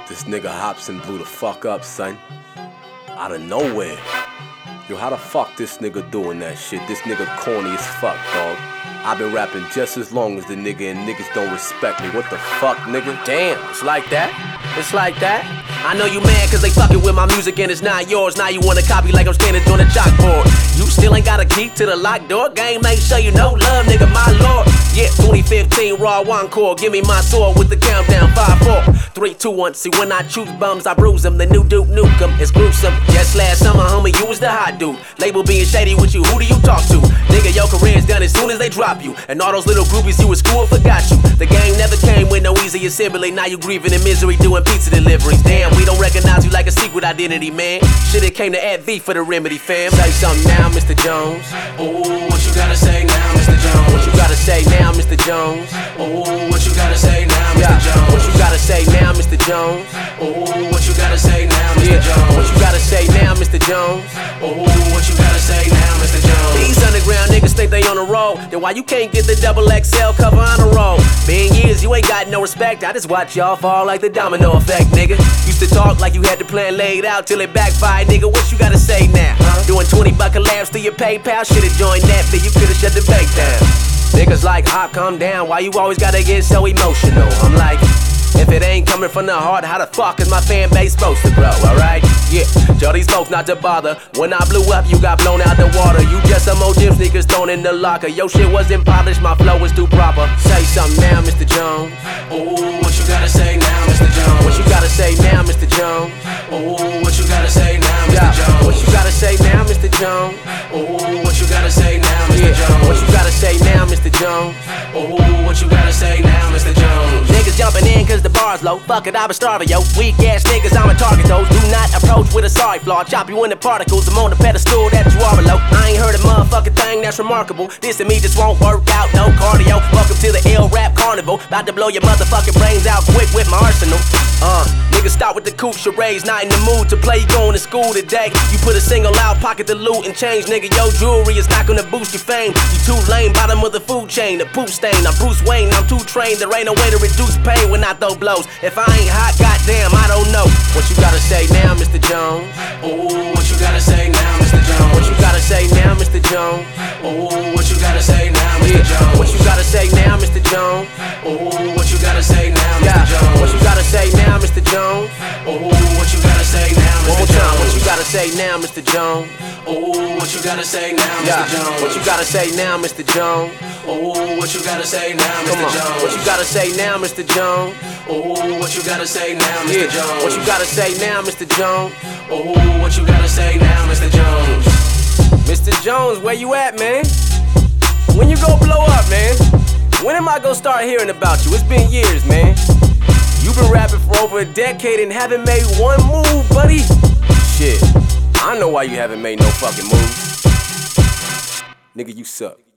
This nigga Hopsin blew the fuck up, son. Out of nowhere. Yo, how the fuck this nigga doing that shit? This nigga corny as fuck, dog. I've been rapping just as long as the nigga and niggas don't respect me. What the fuck, nigga? Damn, it's like that? It's like that? I know you mad cause they fucking with my music and it's not yours. Now you wanna copy like I'm standing on a chalkboard. You still ain't got a key to the locked door. Game, make sure you know love, nigga, my lord. Yeah, 2015 Raw One Core. Give me my sword with the countdown 5, 4, 3, 2, 1. See, when I choose bums, I bruise them. The new Duke Nukem is gruesome. Just last summer, homie, you was the hot dude. Label being shady with you, who do you talk to? Nigga, your career's done as soon as they drop you. And all those little groupies you in school forgot you. The game never came with no easy assembly. Now you grieving in misery doing pizza deliveries. Damn, we don't recognize you like a secret identity, man. Shit, it came to add V for the remedy, fam. Say something now, Mr. Jones. Ooh, what you gotta say now, Mr. Jones? What you gotta say now, Mr. Jones? Ooh, what you gotta say now, Mr. Jones? What you gotta say now, Mr. Jones? Ooh, what you gotta say now, Mr. Jones? What you gotta say now, Mr. Jones? Ooh, what you gotta say now, Mr. Jones? These underground niggas think they on the road. Then why you can't get the double XL cover on the road? Been years, you ain't got no respect. I just watch y'all fall like the domino effect, nigga. Used to talk like you had the plan laid out till it backfired, nigga. What you gotta say now? Doing 20 buck collabs through your PayPal. Should've joined that, but you could've shut the bank down. Niggas like, Hop, calm down. Why you always gotta get so emotional? I'm like, if it ain't coming from the heart, how the fuck is my fan base supposed to grow, alright? Yeah, tell these folks not to bother. When I blew up, you got blown out the water. You just some old gym sneakers thrown in the locker. Yo, shit wasn't polished, my flow was too proper. Say something now, Mr. Jones. Ooh, what you gotta say now, Mr. Jones? What you gotta say now, Mr. Jones? Ooh, what you gotta say now, Mr. Jones? What you gotta say now, Mr. Jones? Ooh, what you gotta say now, Mr. Jones? What you gotta say now, Mr. Jones? Ooh, what you gotta say now, Mr. Jones? Niggas jumping in cause the bar's low. Fuck it, I've been starving, yo. Weak ass niggas, I'm a target those. Do not approach with a sorry flaw. Chop you into particles, I'm on the pedestal that you are below. I ain't heard a motherfucking thing that's remarkable. This and me just won't work out, no cardio. Welcome to the L Rap Carnival. About to blow your motherfucking brains out quick with my arsenal. Niggas stop with the coupe charades. Not in the mood to play, you going to school today. You put a single out, pocket the loot and change. Nigga, your jewelry is not gonna boost your fame. You too lame, bottom of the food chain. The poop stain, I'm Bruce Wayne, I'm too trained. There ain't no way to reduce pain when I throw blows. If I ain't hot, goddamn, I don't know. What you gotta say now, Mr. Jones? Ooh, what you gotta say now, Mr. Jones? What you gotta say now, Mr. Jones? Ooh, what you gotta say now, Mr. Jones? What you gotta say now, Mr. Jones? Ooh, what you gotta say now, Mr. Jones? What you gotta say now, Mr. Jones? Ooh, what you gotta say now, Mr. One more time, what Jones? you gotta say now, Mr. Jones? Ooh, what you gotta say now, Mr. Jones? What you gotta say now, Mr. Jones? Ooh, what you gotta say now, Mr. Jones? What you gotta say now, Mr. Jones? Ooh, what you gotta say now, Mr. Jones? What you gotta say now, Mr. Jones? Ooh, what you gotta say now, Mr. Jones? Mr. Jones, where you at, man? When you gon' blow up, man? When am I gonna start hearing about you? It's been years, man. You've been rapping for over a decade and haven't made one move, buddy. Shit, I know why you haven't made no fucking moves. Nigga, you suck.